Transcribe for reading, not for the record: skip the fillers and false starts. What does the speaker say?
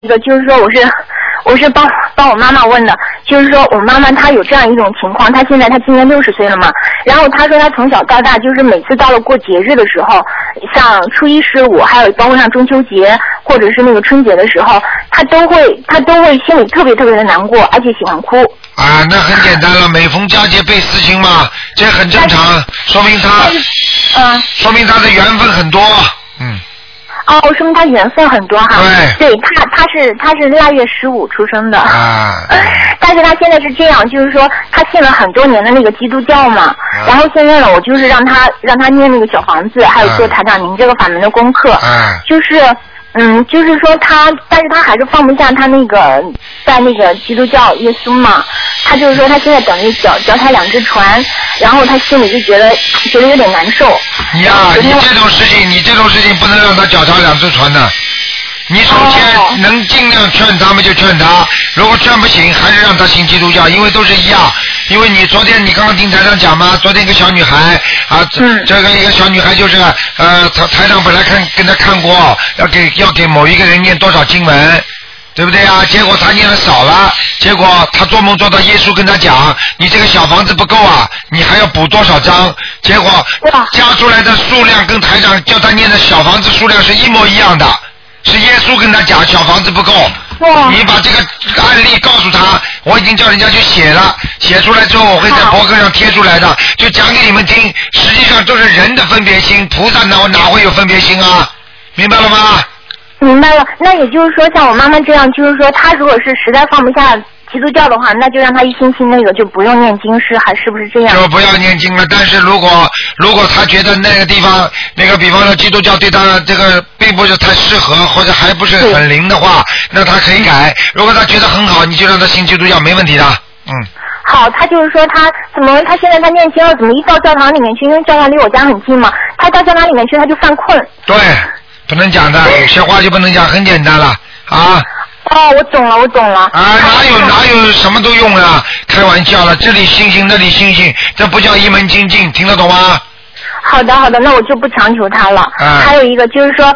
一个就是说我是帮我妈妈问的，就是说我妈妈她有这样一种情况，她今年60岁了嘛，然后她说她从小到大就是每次到了过节日的时候，像初一十五，还有包括像中秋节或者是那个春节的时候，她都会心里特别特别的难过，而且喜欢哭。 啊，那很简单了，每逢佳节倍思亲嘛，这很正常，说明他的缘分很多， 哦，说明他缘分很多哈。 对， 他是腊月15出生的。 啊。 但是他现在是这样，就是说他信了很多年的那个基督教嘛，然后现在呢，我就是让他念那个小房子，还有做台长您这个法门的功课，就是说但是他还是放不下他那个在那个基督教耶稣嘛，他就是说他现在等于脚踏2只船，然后他心里就觉得有点难受。 你这种事情不能让他脚踏2只船的。你首先能尽量劝他们就劝他，如果劝不行，还是让他信基督教，因为都是一样。因为你昨天你刚刚听台长讲嘛，昨天一个小女孩这个一个小女孩就是台长本来跟她看过，要给某一个人念多少经文，对不对啊？结果她念的少了，结果她做梦做到耶稣跟她讲，你这个小房子不够啊，你还要补多少张？结果加出来的数量跟台长叫她念的小房子数量是一模一样的。是耶稣跟他讲小房子不够，你把这个案例告诉他，我已经叫人家去写了，写出来之后我会在博客上贴出来的，就讲给你们听。实际上都是人的分别心，菩萨哪会有分别心啊？明白了吗？ 明白了。那也就是说，像我妈妈这样，就是说她如果是实在放不下基督教的话，那就让他一心信那个，就不用念经是不是这样？ 就不要念经了。但是如果他觉得那个地方比方说基督教对他这个并不是太适合，或者还不是很灵的话，那他可以改。如果他觉得很好，你就让他信基督教，没问题的。 好，他就是说他现在他念经了，怎么一到教堂里面去？因为教堂离我家很近嘛，他到教堂里面去他就犯困。 对，不能讲的，有些话就不能讲，很简单了啊。 我懂了。 哪有什么都用了？开玩笑了，这里信信，那里信信，这不叫一门精进，听得懂吗？ 好的，那我就不强求他了。还有一个就是说，